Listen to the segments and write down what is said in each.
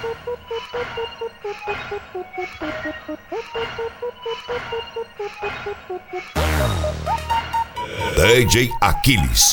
DJ Aquiles.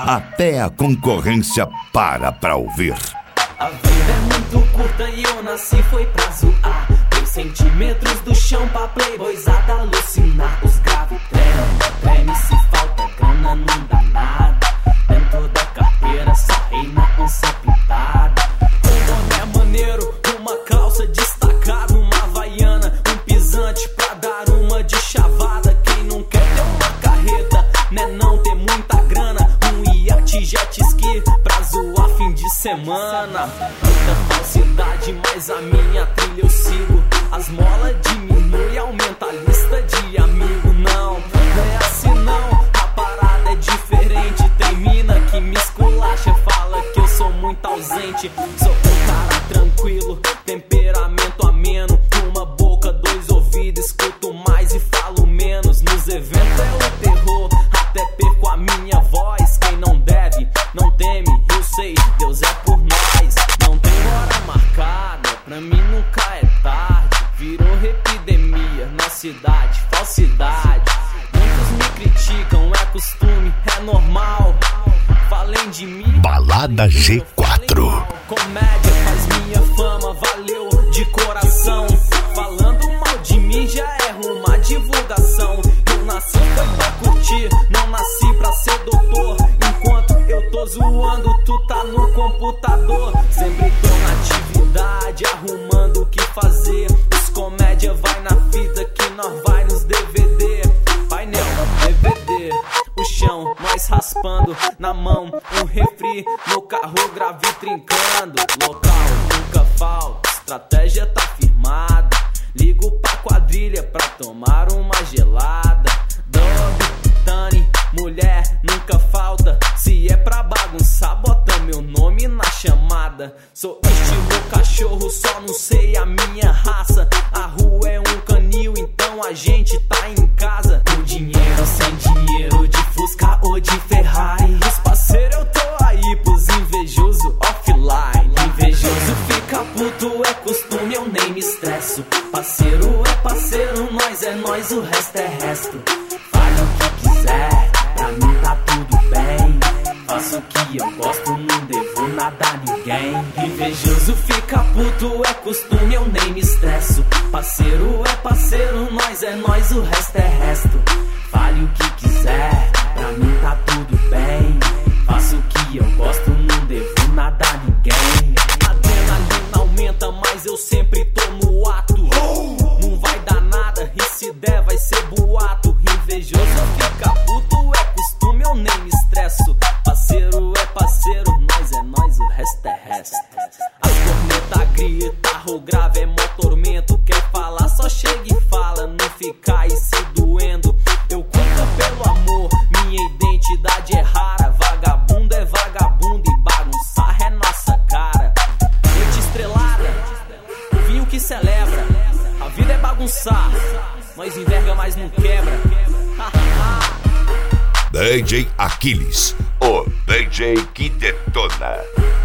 Até a concorrência para pra ouvir. A vida é muito curta e eu nasci foi pra zoar. 3 centímetros do chão pra playboyzada alucinar. Os graves treme, se falta grana não dá nada. Dentro da carteira só reina onça pintada. Um boné maneiro, uma calça destacada, uma havaiana, um pisante pra dar uma de chavada. Quem não quer ter uma carreta, né, não ter muita grana, um iate jet ski pra zoar fim de semana. Muita falsidade, mas a minha trilha eu sigo. As molas diminui, aumenta a lista de amigo. Não é assim não, a parada é diferente. Tem mina que me esculacha, fala que eu sou muito ausente. Sou um cara tranquilo, temperamento ameno. Uma boca, 2 ouvidos, escuto mais e falo menos. Nos eventos é o terror, até perco a minha voz. Quem não deve, não teme, eu sei, Deus é por nós. Não tem hora marcada, pra mim nunca é tarde. Virou epidemia na cidade, falsidade. Muitos me criticam, é costume, é normal. Falem de mim, Balada G4. Comédia faz minha fama, valeu de coração. Falando mal de mim já é uma divulgação. Eu nasci foi pra curtir, não nasci pra ser doutor. Enquanto eu tô zoando, tu tá no computador. Sempre tô na atividade, arrumando o que fazer. Os comédia vai na fita que nós vai nos DVD. Painel, DVD, o chão, nós raspando na mão. Um refri no carro, grave trincando. Local nunca falta, estratégia tá firmada. Ligo pra quadrilha pra tomar uma gelada. Dog, Tani, mulher nunca falta. Se é pra bagunçar, bota meu nome na chamada. Sou estilo cachorro, só não sei a minha raça. A rua é um canil, então a gente tá em casa. Com dinheiro, sem dinheiro, de Fusca ou de Ferrari. Os parceiros eu tô aí pros invejoso offline. Invejoso fica puto, é costume, eu nem me estresso. Parceiro é parceiro, nós é nós, o resto é resto. Fale o que quiser, pra mim tá tudo bem. Faço o que eu gosto, não devo nada a ninguém. Invejoso fica puto, é costume, eu nem me estresso. Parceiro é parceiro, nós é nós, o resto é resto. Fale o que quiser, pra mim tá tudo bem. Faço o que eu gosto, não devo nada a ninguém. A adrenalina aumenta, mas eu sempre tô no ato. Não vai dar nada, e se der vai ser boato. Invejoso fica puto, é costume, eu nem me estresso. Parceiro é parceiro, nós é nós, o resto é resto. As cornetas grita, o grave é mó tormento. Quer falar, só chega e fala, não fica aí se doendo. Eu cuido pelo amor, minha identidade é rara. Vagabundo é vagabundo e bagunçar é nossa cara. Noite estrelada, o vinho que celebra. A vida é bagunçar, nós enverga mas não quebra. DJ Aquiles, o DJ que detona.